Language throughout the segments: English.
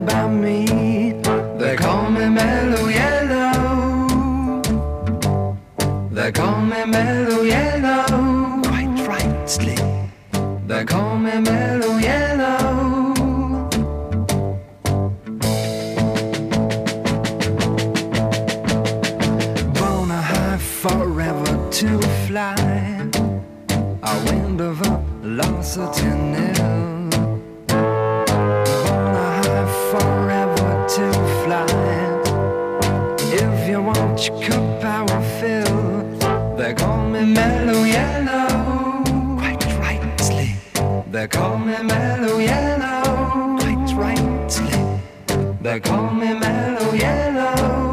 By me, they call me Mellow Yellow. They call me Mellow Yellow. Quite rightly, they call me Mellow Yellow. Born a high forever to fly. I wind of up, lost a nil. Forever to fly. If you want your cup, I will fill. They call me Mellow Yellow. Quite rightly, they call me Mellow Yellow. Quite rightly, they call me Mellow Yellow.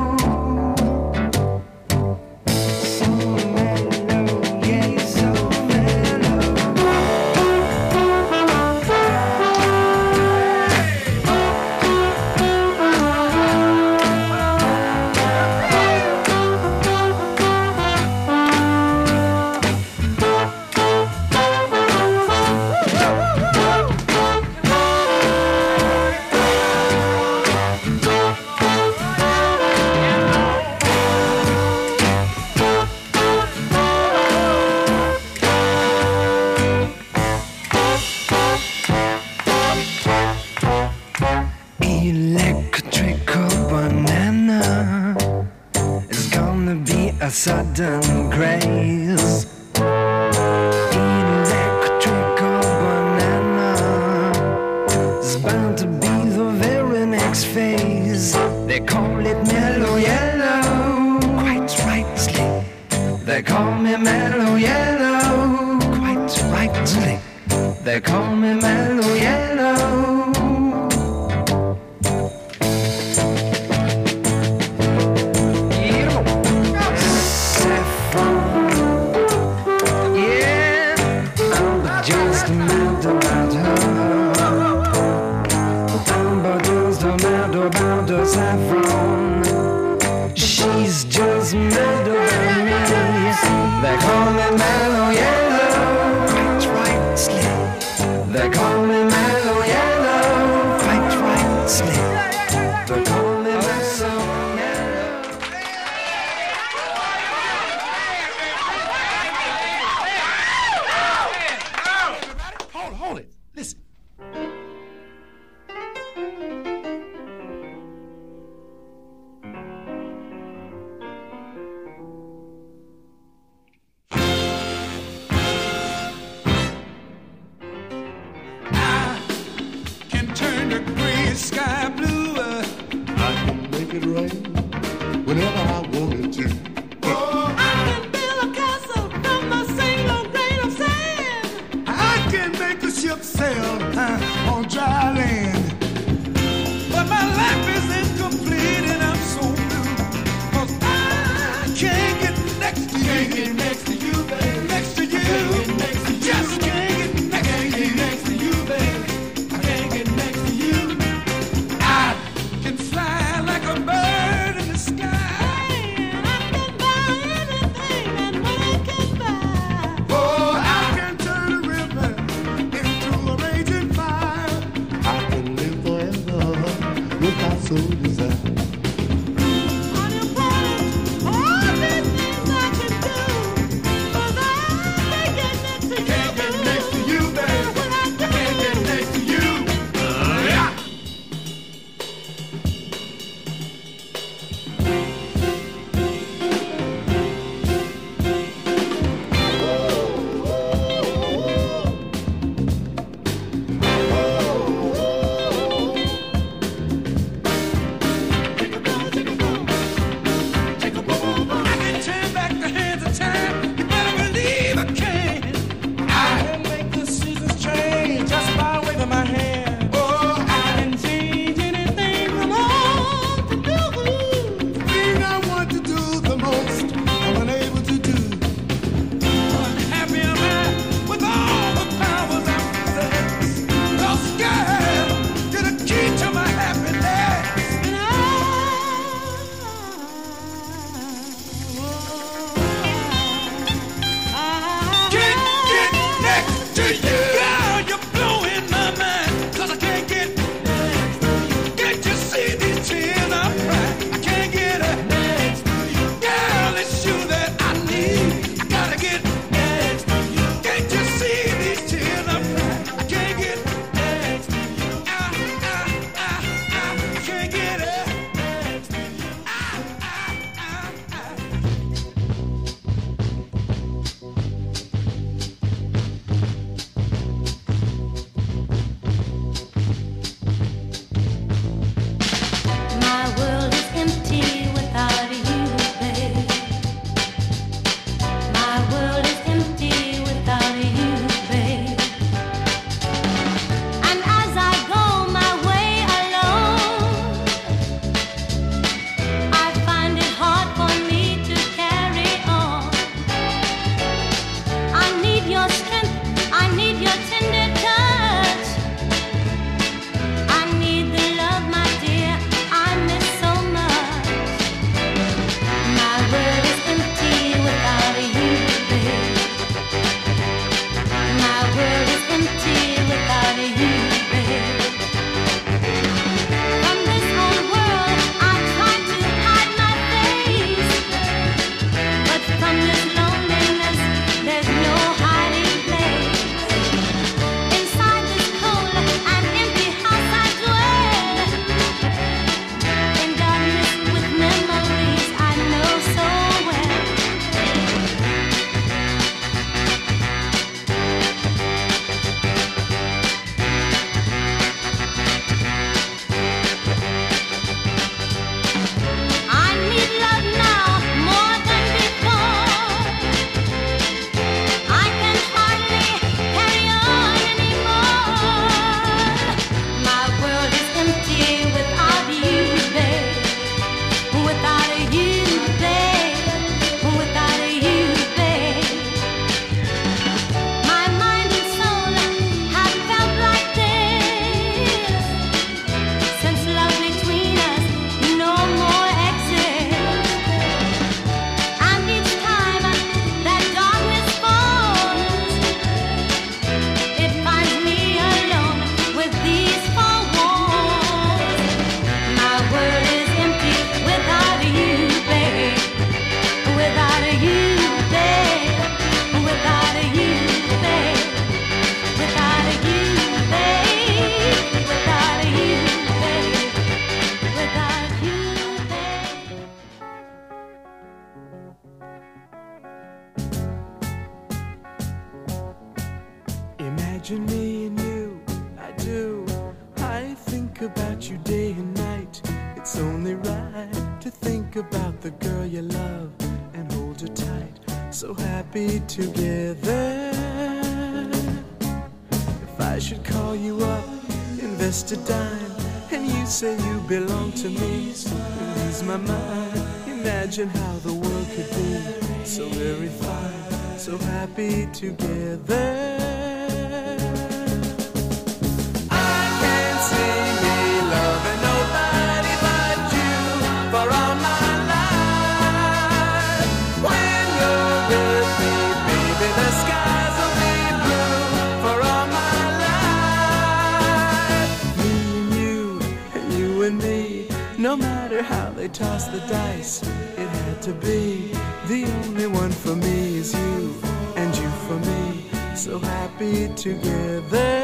A sudden grace. Electrical banana is bound to be the very next phase. They call it Mellow Yellow. Quite rightly, they call me Mellow Yellow. Quite rightly, they call me Mellow Yellow. Saffron, she's just mad about me. They call me Mellow Yellow. Quite rightly, they call me Mellow Yellow. Quite rightly, they call me Mellow Yellow. Hold it. Listen. Sky blue, I can make it rain whenever I wanted to. Oh, I can build a castle from a single grain of sand. I can make the ship sail on dry land. But my life is incomplete and I'm so blue, 'cause I can't get next to you. Can't get next to you, baby. Next to you. Can't get next to you. Just can't get next Can't to you. get next to you, baby. I can't get next to you. I can fly like a bird in the sky. I can buy anything that money can buy. Oh, I can turn a river into a raging fire. I can live forever without so desire. Imagine me and you, I do. I think about you day and night. It's only right to think about the girl you love and hold her tight. So happy together. If I should call you up, invest a dime, and you say you belong to me, ease my mind. Imagine how the world could be so very fine, so happy together. I can't see me loving nobody but you for all my life. When you're with me, baby, the skies will be blue for all my life. Me and you and me, no matter how they toss the dice, it had to be. The only one for me is you, and you for me, so happy together.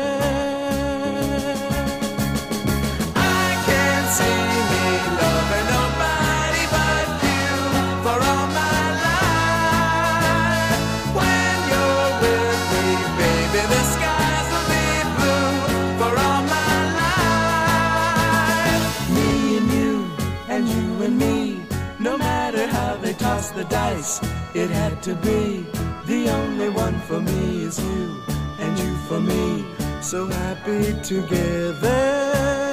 I can't see me loving nobody but you for all my life. When you're with me, baby, the skies will be blue for all my life. Me and you and me, no matter how they toss the dice, it had to be. The only one for me is you, and you for me, so happy together.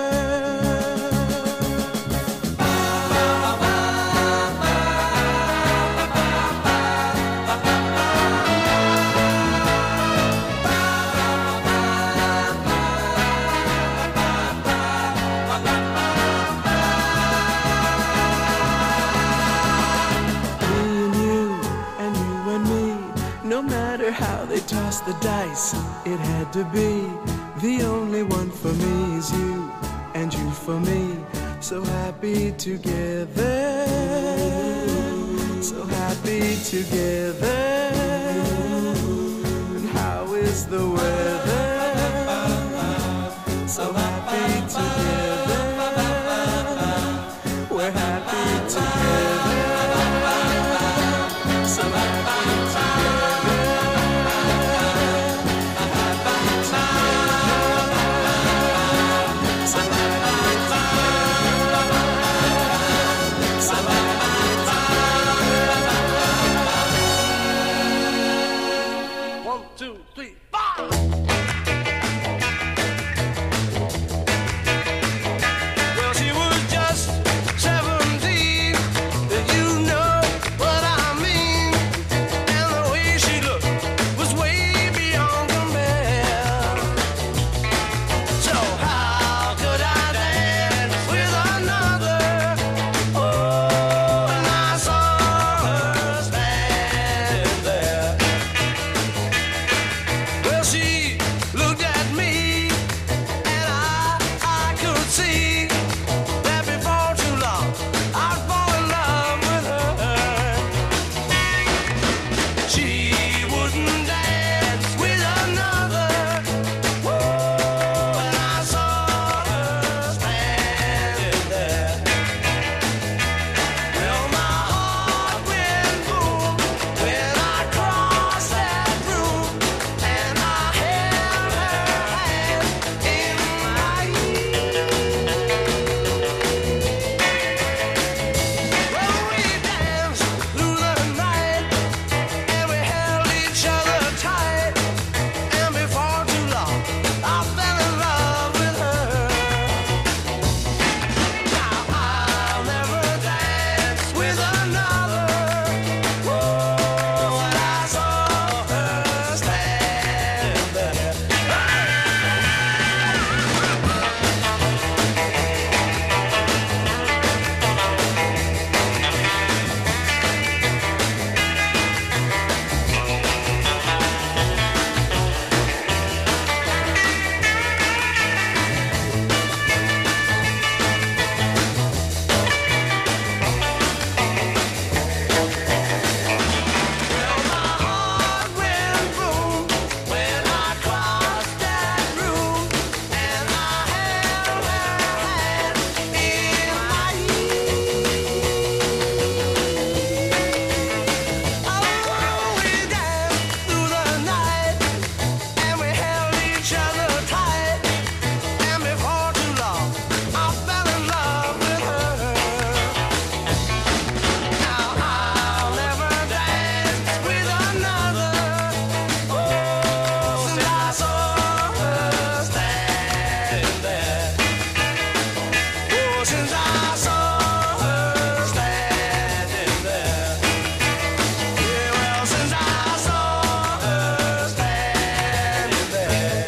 No matter how they toss the dice, it had to be. The only one for me is you, and you for me, so happy together. So happy together. And how is the weather? So happy together. We're happy together. So happy together. since I saw her standing there. Yeah, well, since I saw her standing there.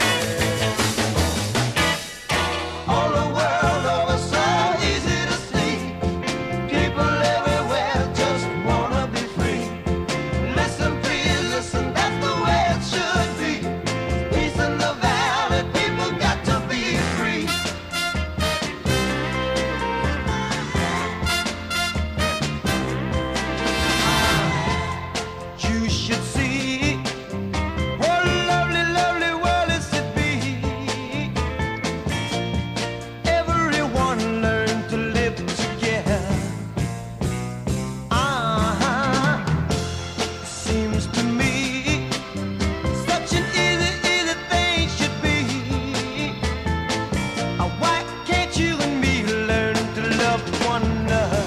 All the world over so easy to see. People everywhere just wanna be free. Listen, please, listen, that's the way it should be. Peace in the valley, people got to be free. You should see what a lovely, lovely world is to be. Everyone learn to live together. Seems to me such an easy, easy thing should be. Why can't you and me learn to love one another?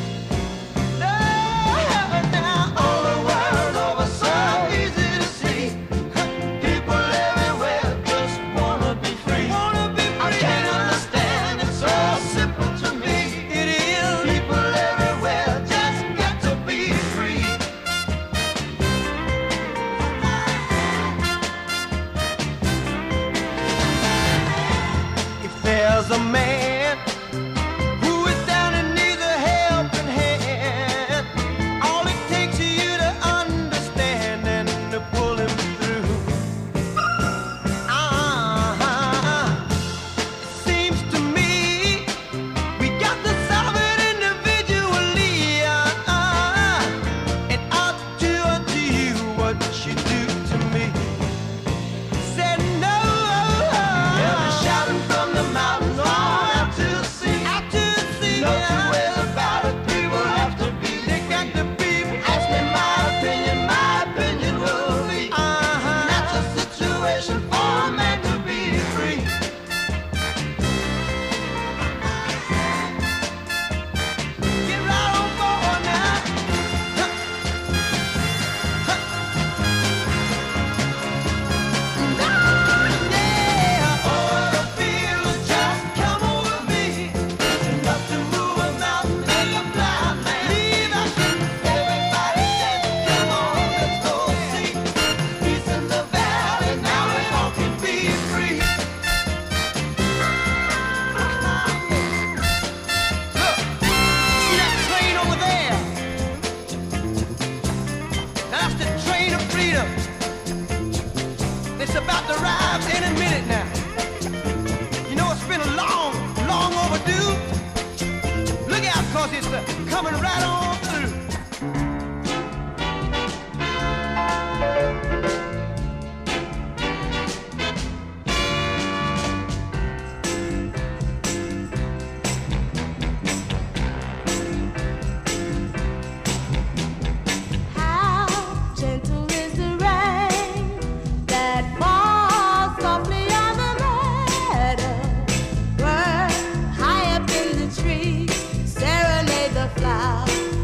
Now all the world over so easy to see. People everywhere just wanna be free. I can't understand, it's so simple to me. It is. People everywhere just got to be free. If there's a man who is down and needs a helping hand, all it takes is you to understand and to pull him through. Seems to me we got to solve it individually. And I'll do unto you what you do to me. Said no. Yeah, they're shouting from the mountains all out to the sea. No two ways about it, people have to be. They got to be. Ask me my opinion will be. That's a situation for a man to be free. Get right on board now. Yeah, all the feels just come over me. Enough to move a mountain like a blind man. Leave us. Everybody dance, come on, let's go see. Peace in the valley, now we all can be free. Look, see that train over there? That's the train of freedom. It's about to arrive any minute now. You know it's been a long, long overdue. Look out, cause it's coming right on through. How gentle is the rain that falls softly on the meadow? Birds high up in the tree serenade the flowers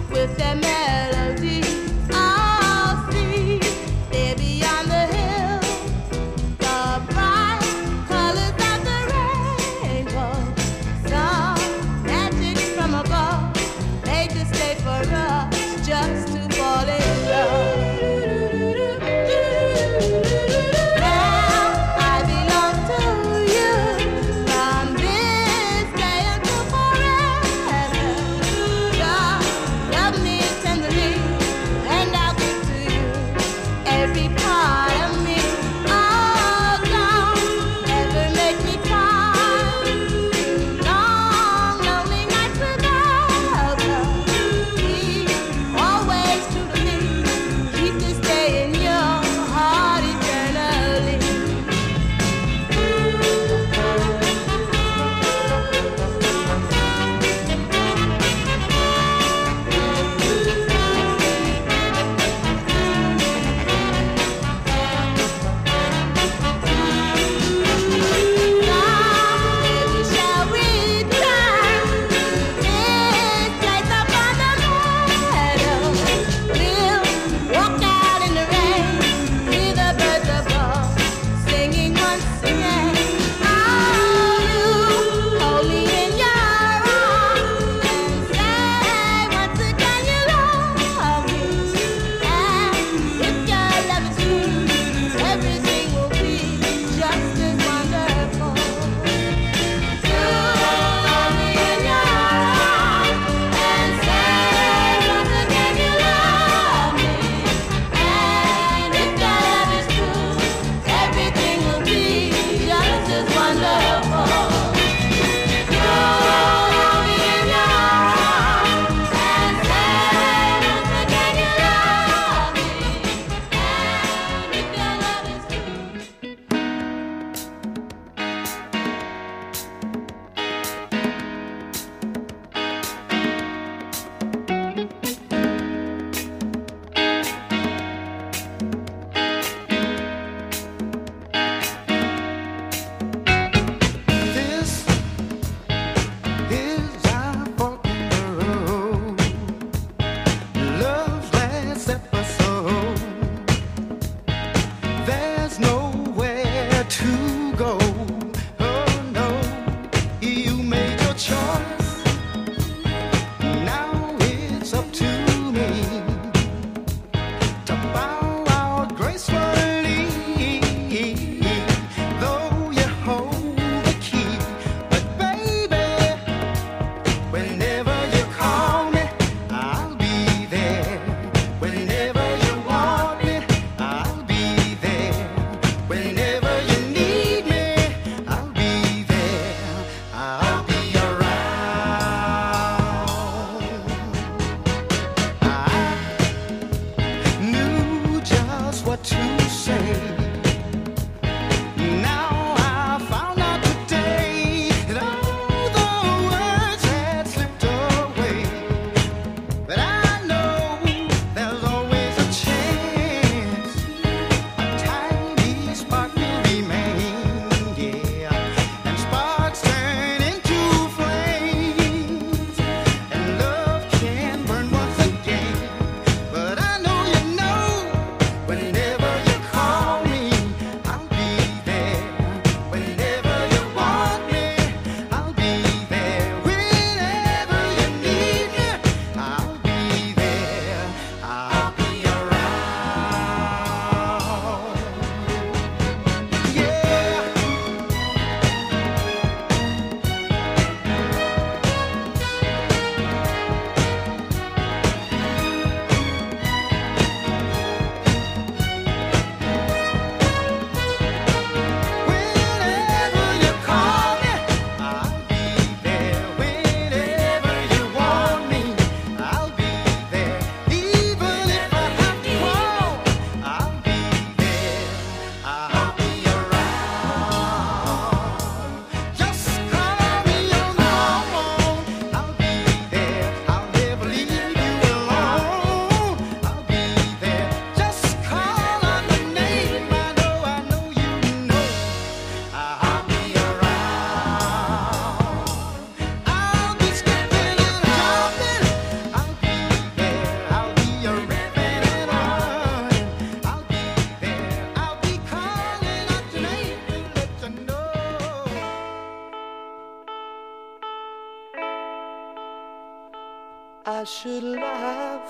I should laugh,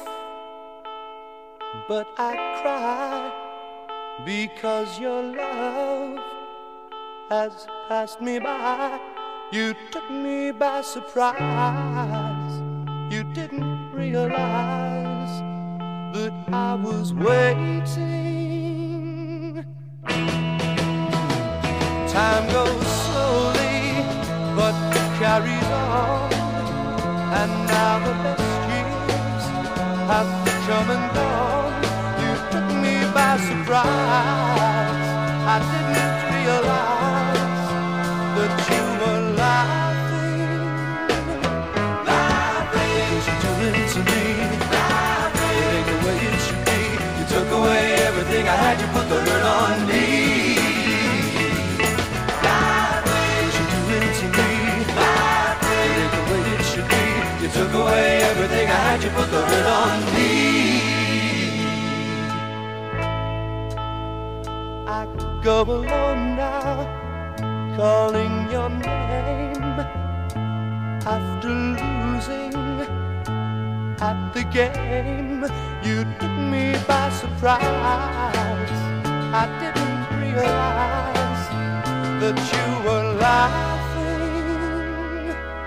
but I cry because your love has passed me by. You took me by surprise. You didn't realize that I was waiting. Time goes slowly, but carries on. And now the best years have come and gone. You took me by surprise. I didn't realize that you were laughing. Laughing, what you doing to me? Laughing, it ain't the way it should be. You took away everything I had. You put the hurt on me. Laughing, what you doing to me? Laughing, it ain't the way it should be. You took away everything I had. You put the hurt on me. I go alone now, calling your name after losing at the game. You took me by surprise. I didn't realize that you were laughing.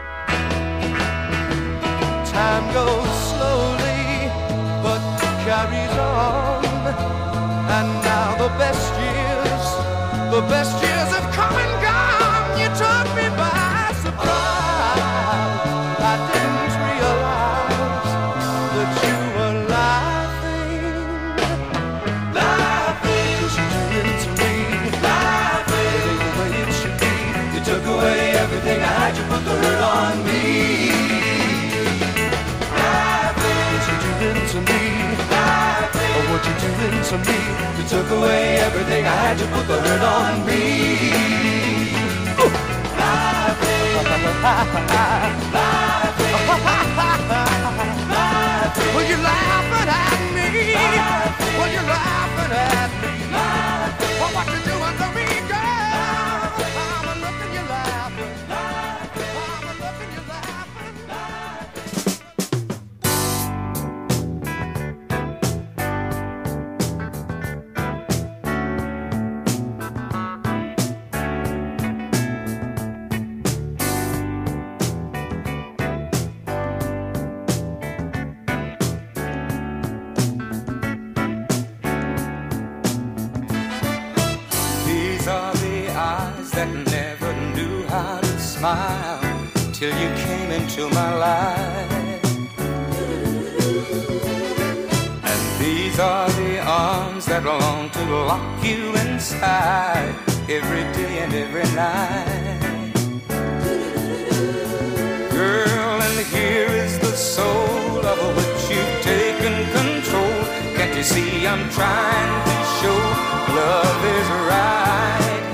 Time goes slowly, but carries on. And now the best years have come and gone. You took me by surprise. I didn't realize that you were laughing. Laughing, 'cause you doing to me. Laughing, it ain't the way it should be. You took away everything I had. You put the hurt on me. Laughing, what you doing to me? Laughing, oh, what you doing to me? You took away everything I had. You put the hurt on me. Laughing, laughing, well, you're laughing at me. Well, you're laughing at me. Well, what you doing to me, girl? I'm a looking, you're laughing. I'm a looking, you're laughing. Smile till you came into my life. And these are the arms that long to lock you inside every day and every night. Girl, and here is the soul of which you've taken control. Can't you see I'm trying to show love is right?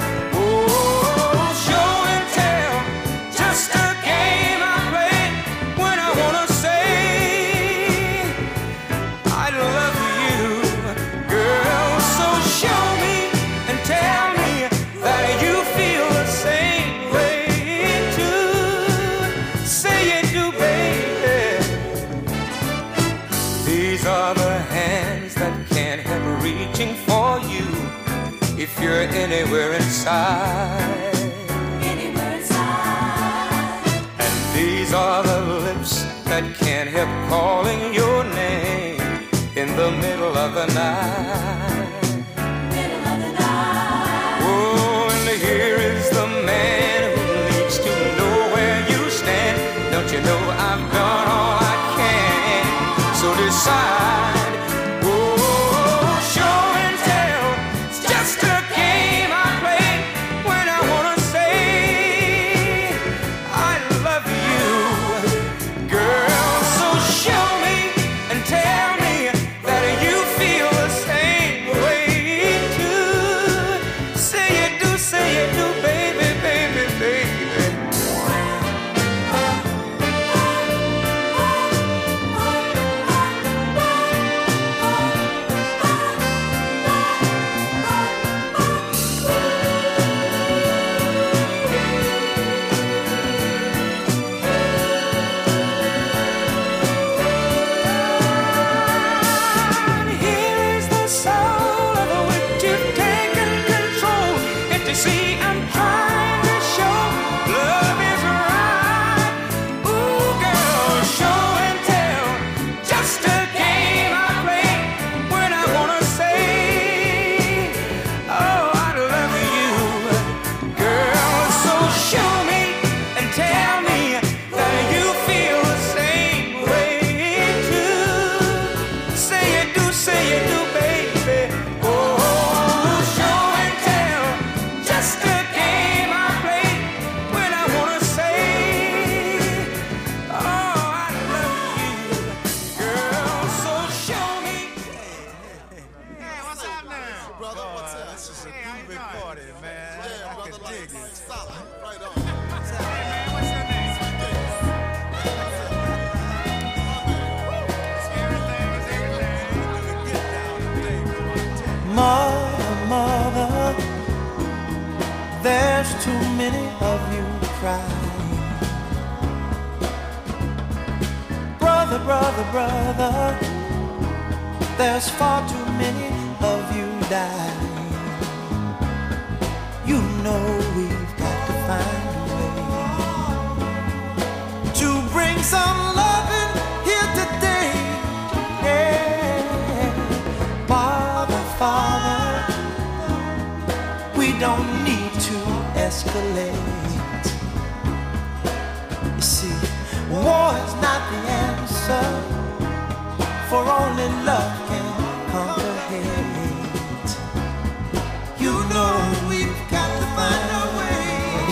If you're anywhere inside, and these are the lips that can't help calling your name in the middle of the night. Oh, and here is the man who needs to know where you stand. Don't you know I've done all I can? So decide. too many of you crying. Brother, brother, brother, there's far too many of you dying. You know we've got to find a way to bring some loving here today. Yeah. Father, Father, we don't need to escalate. You see, war is not the answer, for only love can conquer hate. You know we've got to find a way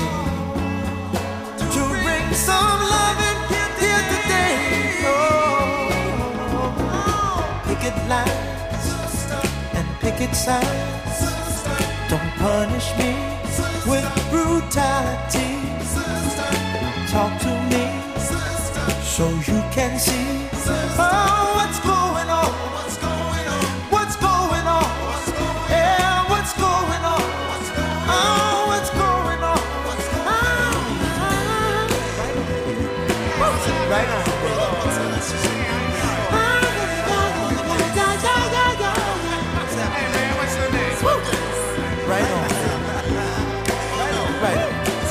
to bring some loving here today. Oh, picket lines and picket signs, don't punish me with brutality. Talk to me so you can see what's going on. What's going on? Yeah, what's going on? Oh, what's going on? Right on. Hey man, what's your name? Right on. Right on.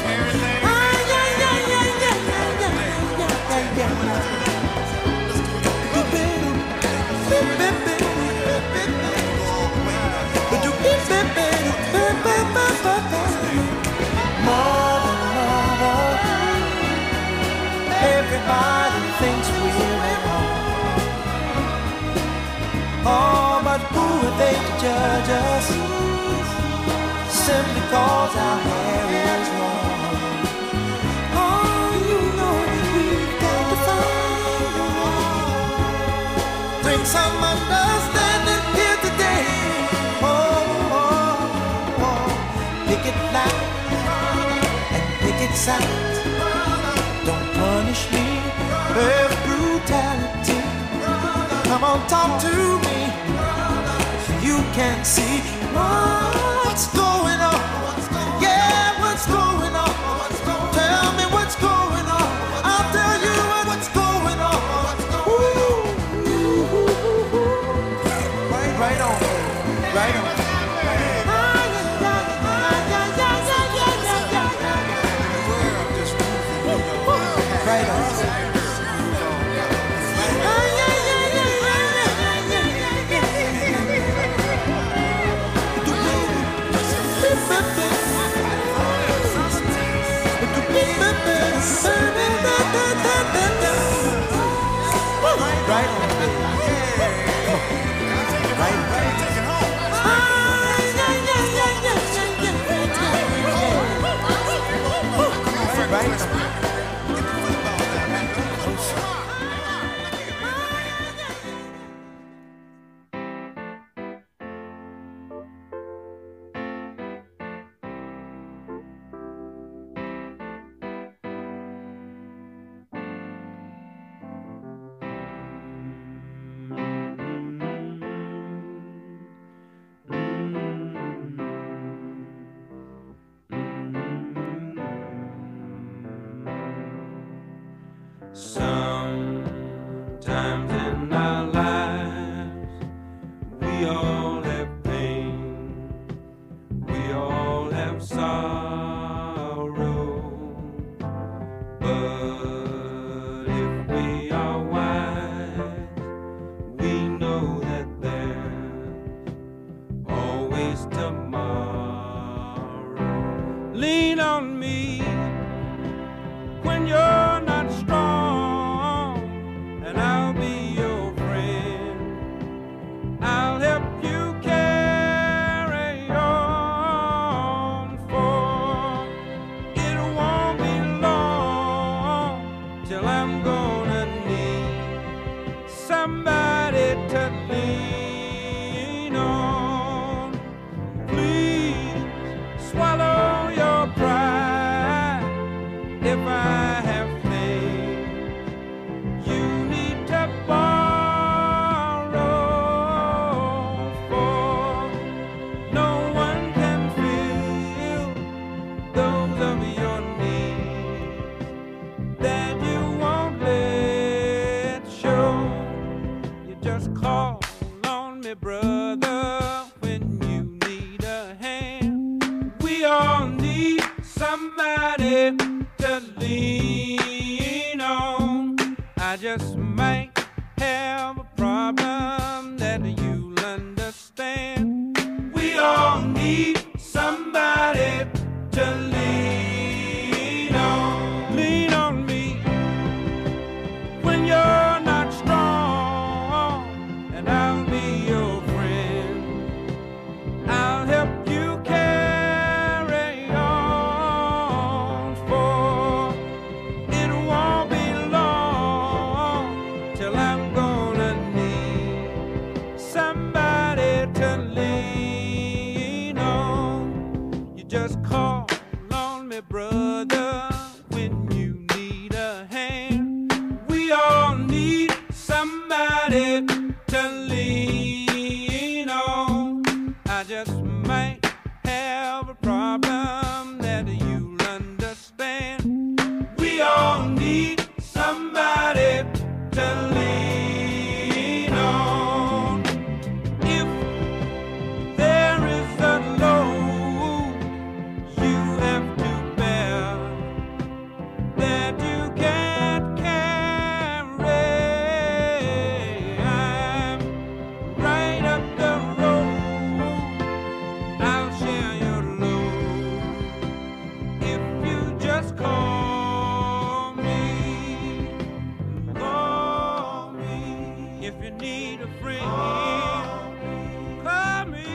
Everybody thinks we're wrong. Oh, but who are they to judge us? Simply cause our hair is long. Oh, you know we've got to find a way. Bring some understanding here today. Oh, oh, oh. Picket line and picket signs, don't punish me with brutality. Come on, talk to me so you can see what's going on. Yeah, what's going on? Tell me what's going on. I'll tell you what's going on. Ooh. Right on, right on. Right on. Right on. I just might have a problem that you'll understand. We all need somebody to lean on. Lean on me when you're not strong, and I'll be your friend. I'll help you carry on, for it won't be long till I'm gonna need somebody to lean on. You just call on me, brother, when you need a hand. We all need somebody to lean on. I just might have a problem that you'll understand. We all need somebody to lean on. If there is a load you have to bear that you can't carry, I'm right up the road. I'll share your load if you just call me. Call me if you need a friend. Call me.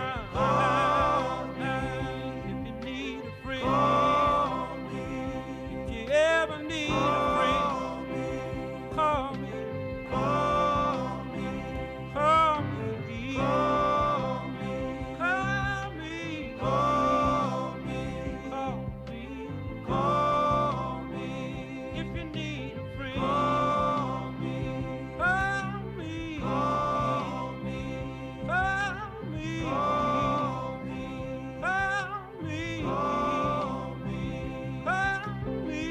If you need a friend. If you ever need a friend, call me. Call me. Call me. Call me. Call me. Call me. Call me. If you need a friend, call me. Call me. Call me. Call me. Call me. Call me. Call me. Call me.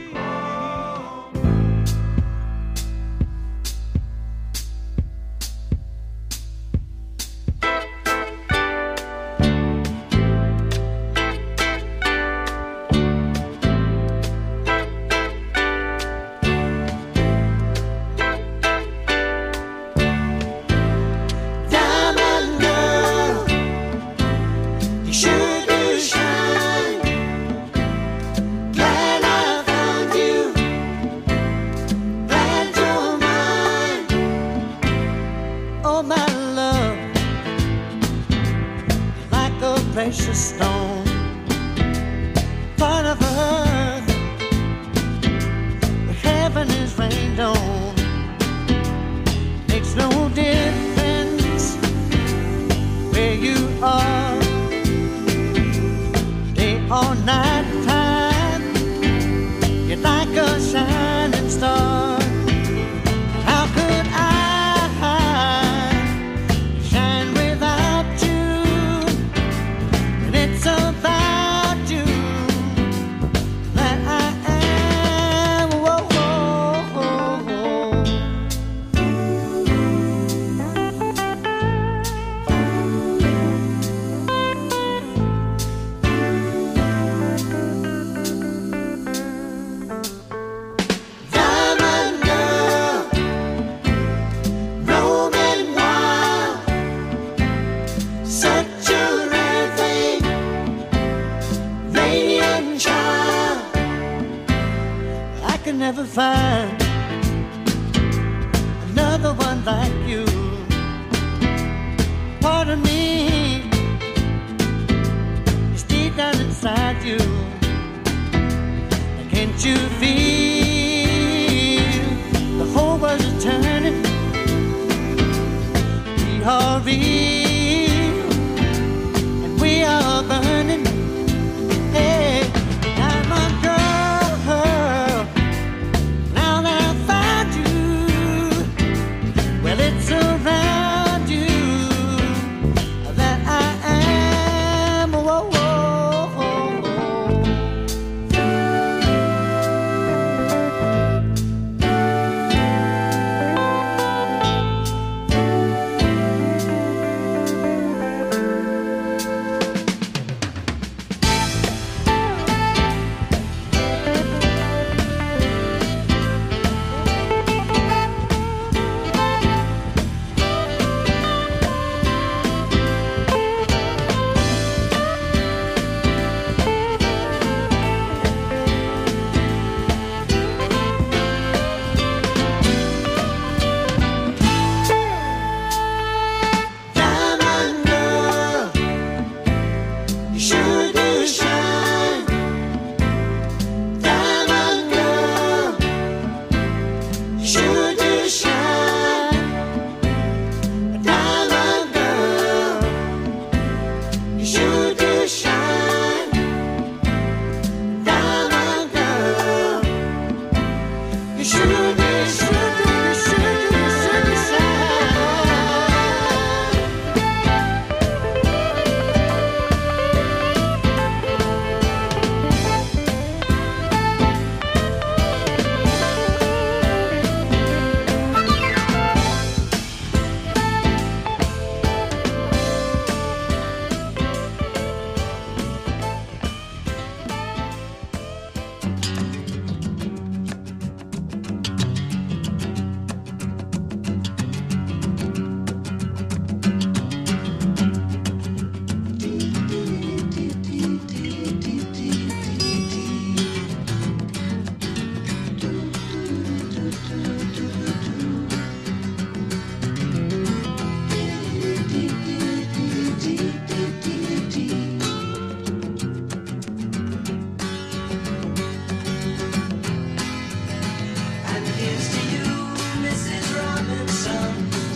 Diamond girl, you sure do shine. Glad I found you. Glad you're mine. Oh, my love, you're like a precious stone, part of earth, where heaven is rained on. Makes no difference where you are, day or night time. You're like a shining star. How could I shine without you? And it's about you that I am. Whoa, whoa, whoa. Diamond girl, roaming wild, such a rare thing, radiant child. I can never find another one like you. Part of me is deep down inside you. Can't you feel the whole world is turning? We are real and we are burning. Hey, diamond girl, now that I found you, well, it's around you that I am. Whoa, whoa, whoa.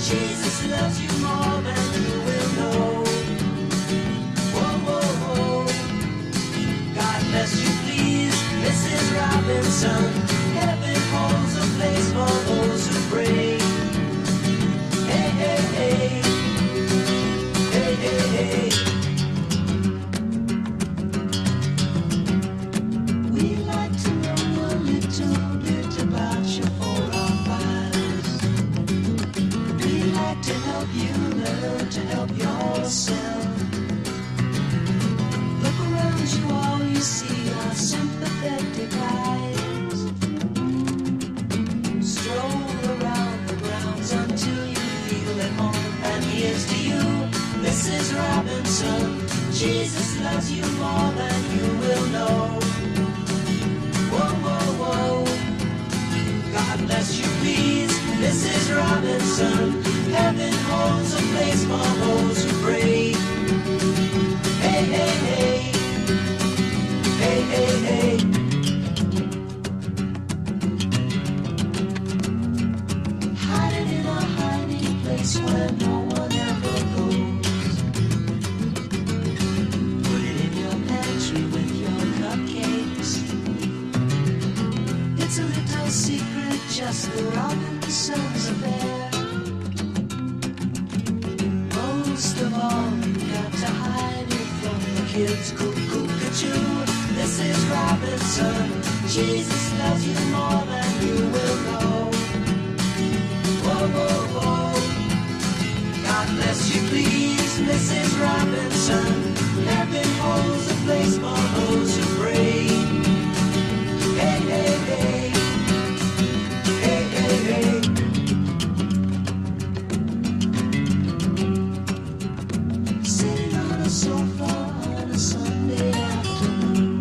Jesus loves you more than you will know. Whoa, whoa, whoa. God bless you, please, Mrs. Robinson. Heaven holds a place for those who pray. Hey, hey, hey. Hey, hey, hey. We'd like to know a little bit about you for our files. We'd like to help you learn to help yourself. Look around you, all you see are sympathetic eyes. Stroll around the grounds until you feel at home. And here's to you, Mrs. Robinson. Jesus loves you more than you will know. Whoa, whoa, whoa. God bless you, please, Mrs. Robinson. Heaven holds a place for those who pray. Hey, hey, hey. Hey, hey, hey. Hiding in a hiding place where no one ever goes. Put it in your pantry with your cupcakes. It's a little secret, just the Robinsons affair. Most of all, you've got to hide it from the kids. Cuckoo-cuckoo, Mrs. Robinson. Jesus loves you more than you will know. Whoa, whoa, whoa. God bless you, please, Mrs. Robinson. Heaven holds a place for those who pray. Hey, hey, hey. Hey, hey, hey. Sitting on a sofa on a Sunday afternoon,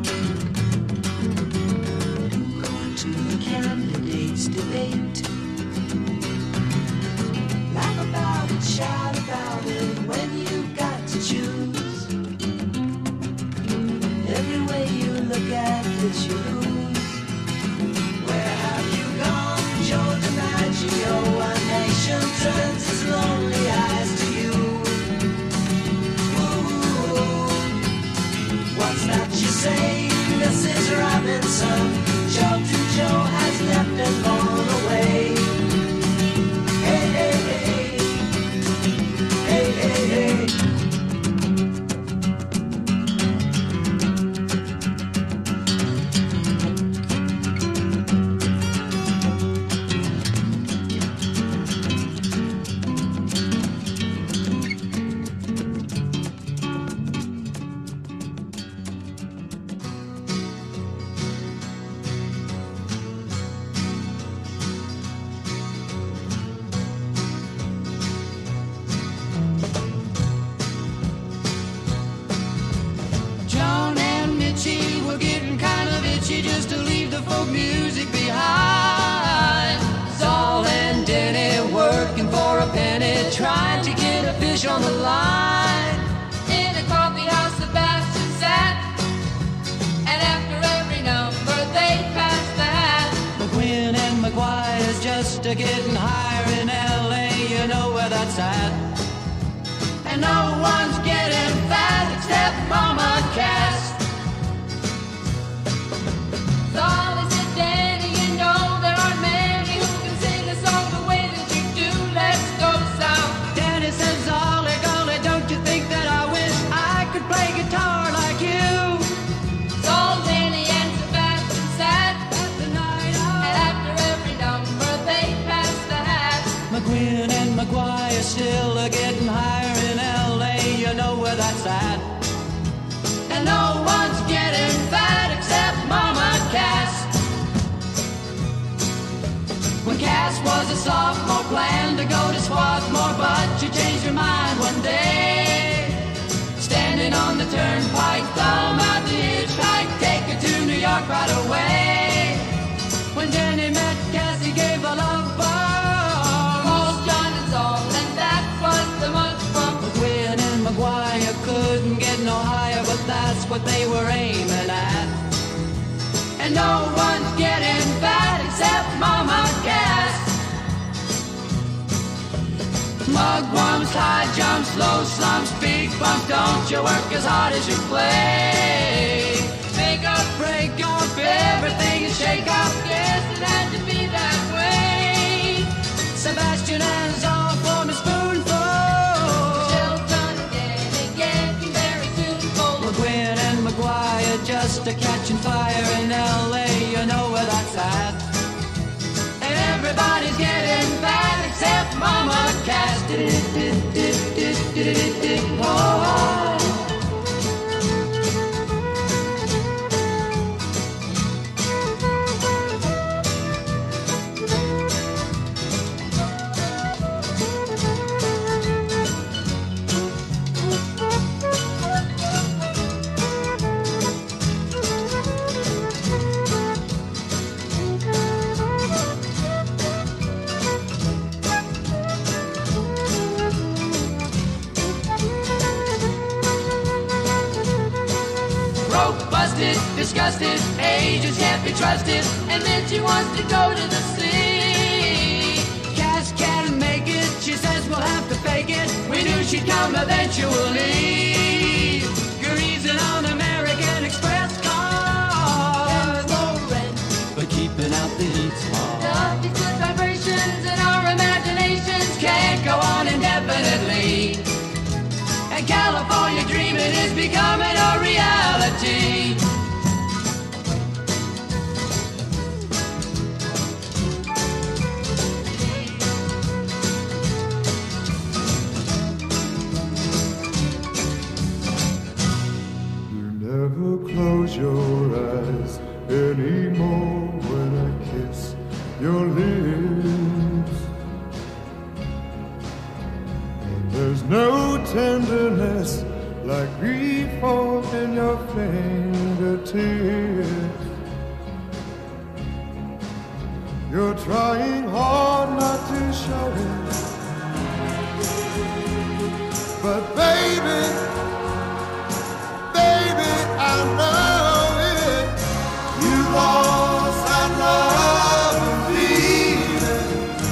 going to the candidates' debate. Laugh about it, shout about it when you've got to choose. Every way you look at it, you lose. Where have you gone, Joe DiMaggio? A nation turns its lonely eyes to you. Ooh, what's that you say, Mrs. Robinson? Joe to Joe has left and gone away. Hey, hey, hey. Hey, hey, hey. John and Mitchie were getting kind of itchy just to leave the folk music behind. Saul and Denny working for a penny, trying to get a fish on the line. In a coffee house, Sebastian sat, and after every number they passed the hat. McQueen and McGuire's just a getting higher in L.A., you know where that's at. And no one's getting fat except Mama Cass. Solly said, Danny, you know there aren't many who can sing a song the way that you do. Let's go south. Danny said, Solly, golly, don't you think that I wish I could play guitar like you? Saul, Danny, and Sebastian sat at the night out, and after every number they passed the hat. McQueen and McGuire still are getting higher in L.A., you know where that's at. And no one's getting fat except Mama Cass. When Cass was a sophomore, planned to go to Swarthmore, but she changed her mind one day. Standing on the turnpike, thumb out the hitchhike, take her to New York right away. When Jenny met Cass, he gave a love bomb. Calls John and Saul, and that was the month from McQueen and McGuire couldn't get no higher, but that's what they were aiming at. And no one's getting fat except Mama Cass. Mugwumps, high jumps, low slumps, big bumps. Don't you work as hard as you play. Make up, break up, everything is shake up. Yes, it had to be that way. Sebastian has all for Miss Spoonful. Shelton again, getting very tuneful. McGuinn and McGuire just a catching fire in L.A. You know where that's at. Everybody's getting fat except Mama Cass. Oh. Disgusted, agents can't be trusted, and then she wants to go to the sea. Cass can't make it, she says we'll have to fake it. We knew she'd come eventually. Greasing on American Express cars, no rent, but keeping out the heat's hard. These good vibrations in our imaginations can't go on indefinitely. And California dreaming is becoming a reality. Close your eyes anymore when I kiss your lips. And there's no tenderness like grief in your fingertips. You're trying hard not to show it, but baby, I know it. You lost that love and feeling.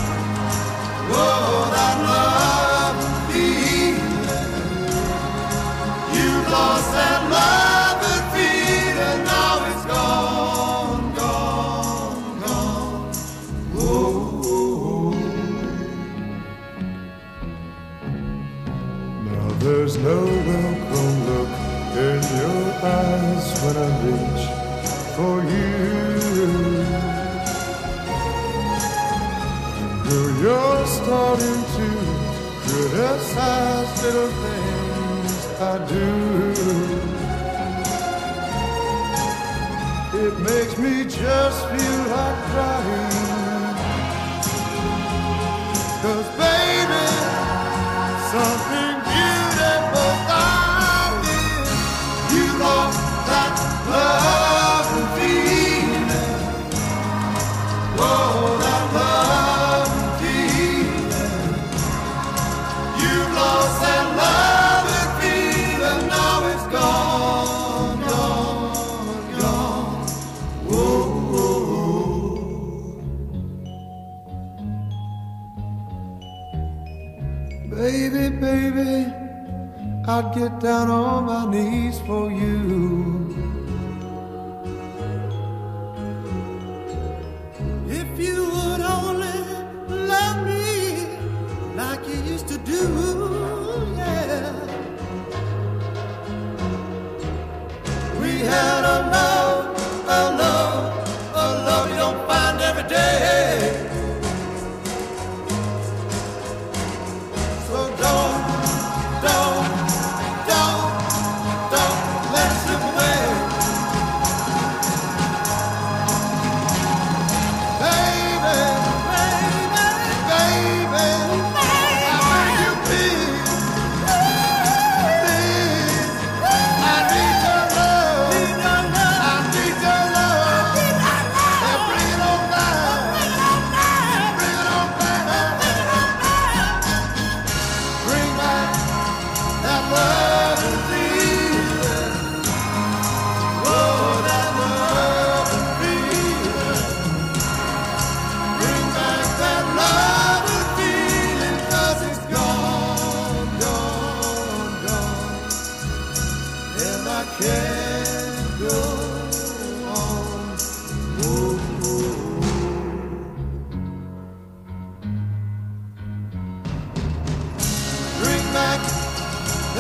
Oh, that love and feeling. You lost that love and feeling. Now it's gone, gone, gone. Oh. Now there's no welcome look in your eyes when I reach for you. Girl, you're starting to criticize little things I do. It makes me just feel like crying. 'Cause baby, something beautiful lost that love and feeling. Oh, that love and feeling. You lost that love and feeling. Now it's gone, gone, gone. Whoa, whoa. Baby, baby, I'd get down on my knees for you. If you would only love me like you used to do, yeah. We had a love you don't find every day. So don't let it slip away.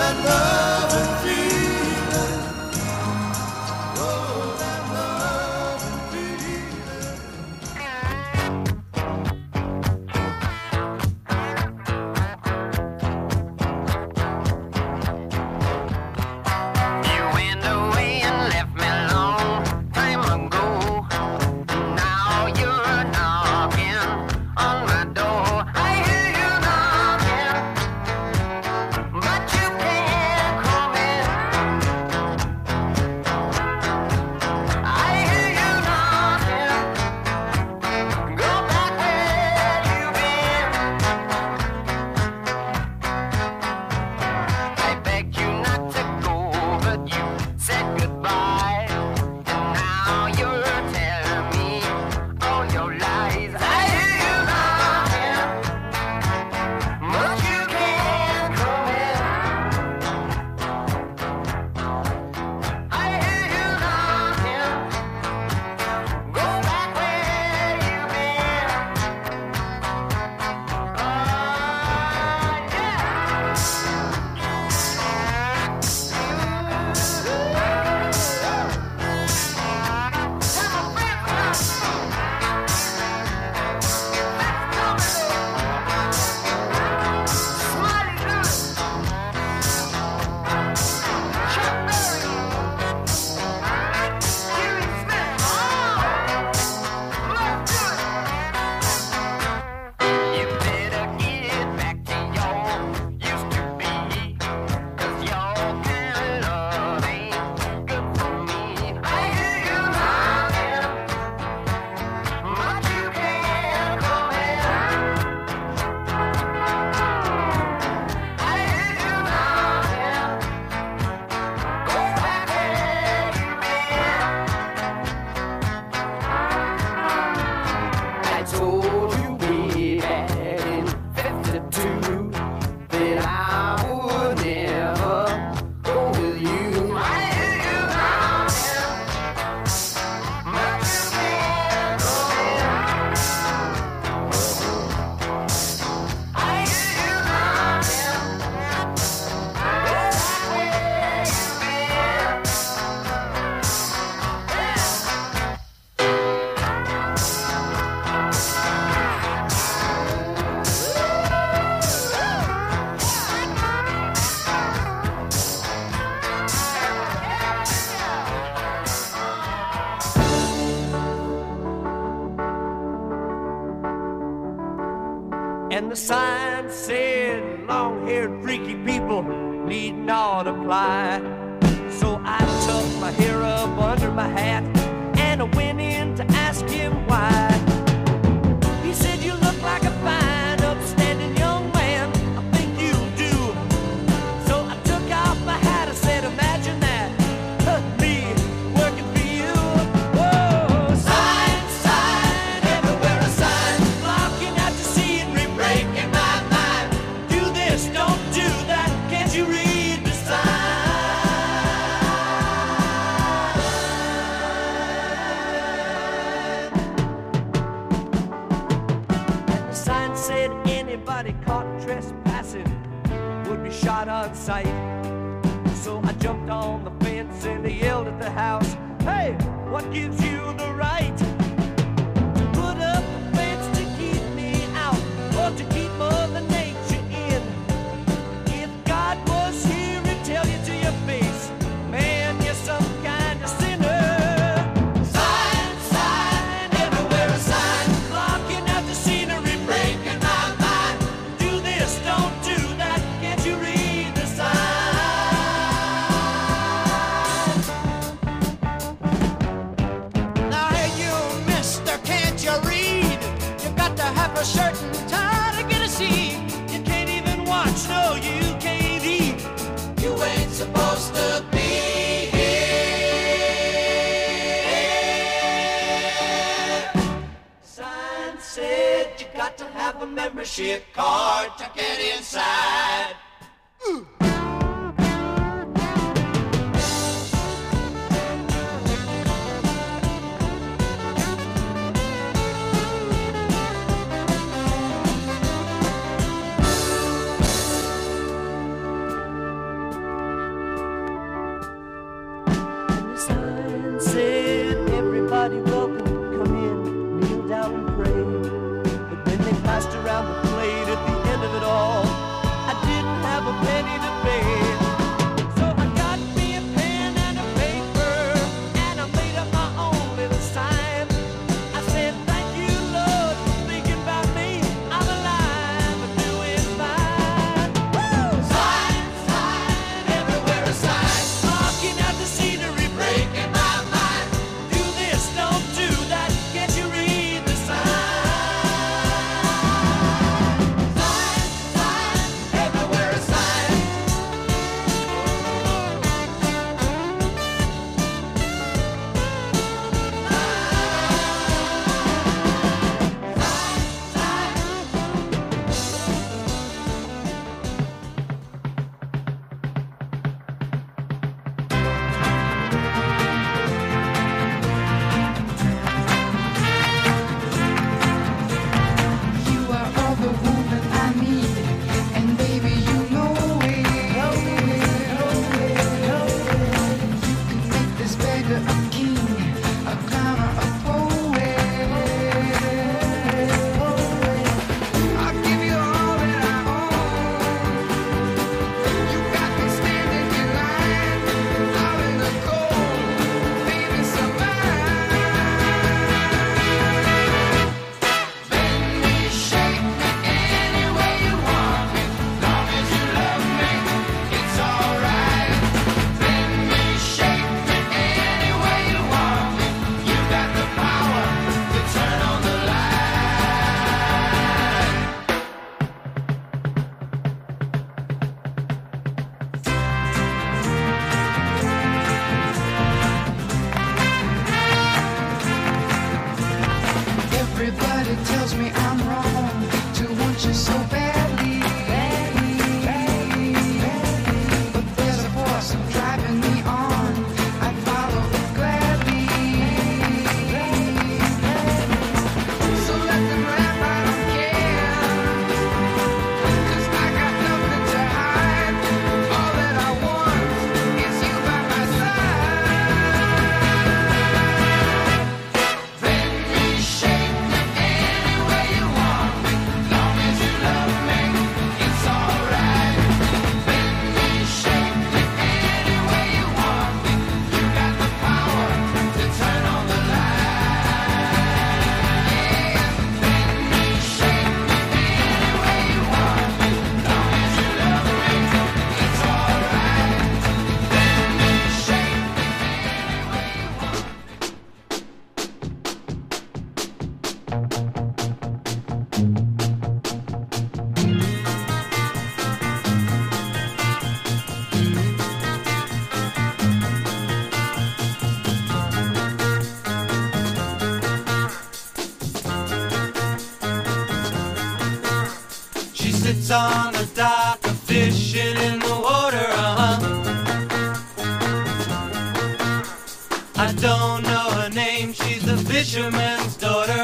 that love and feeling. Oh, that love and You went away and left me long time ago. Now you're knocking on my door. I hear you knocking, but you can't come in. I hear you knocking, go back where you've been. I begged you not to go, but you said goodbye. And now you're telling me all your lies. I hear you knocking, but you can't come in. I hear you knocking, go back where you've been. You better get back to your used to be, 'cause your kind of love ain't good for me. I hear you knocking, but you can't come in. I hear you knocking, go back where you've been. I told you way back in '52 that I would never go with you. I hear you knocking, but you can't come in. I hear you knocking, go back where you've been. And the sign said long-haired freaky people need not apply. So I tucked my hair up under my hat and I went in to ask him why. He said, you look like a fine, upstanding young man. I think you do. So I took off my hat. I said, imagine that, me working for you. Whoa, sign, sign, everywhere a sign, blocking out the scenery, breaking my mind. Do this, don't do that. Can't you read the sign? The sign said anybody caught trespassing would be shot on sight. So I jumped on the fence and I yelled at the house, hey, what gives you the right to put up a fence to keep me out or to keep Mother Nature in? If God was here, he'd tell you to your face, man, you're some kind of sinner. Sign, sign, everywhere a sign, blocking out the scenery, breaking my mind. Do this, don't do that, can't you read the sign? Now, hey, you mister, can't you read? You got to have a certain time to get a seat. You can't even watch, no, you can't eat. You ain't supposed to be here. Sign said you got to have a membership card to get inside. sits on the dock, a fishing in the water, I don't know her name, she's a fisherman's daughter,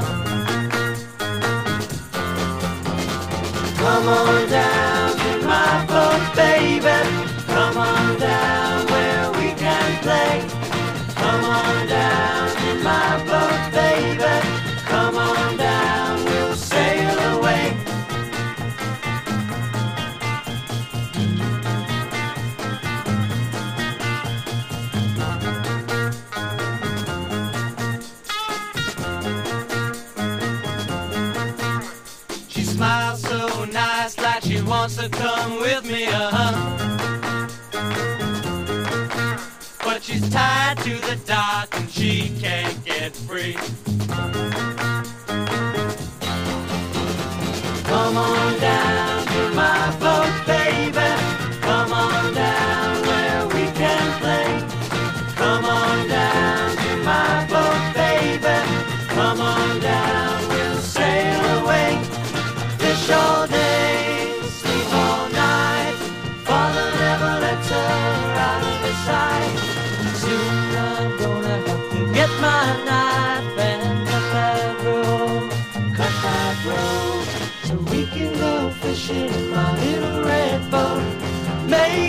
Come on down to my boat, baby. Come on down where we can play. Come on down to my boat, baby. Come on down, we'll sail away. She smiles so nice, like she wants to come with me, But she's tied to the dock and she can't get free. Come on down to my boat, baby. Come on down where we can play. Come on down to my boat, baby. Come on down, we'll sail away. Fish all day, sleep all night. Father never lets her out of his sight. Soon I'm gonna have to get my knife and cut that rope, so we can go fishing in my little red boat. Maybe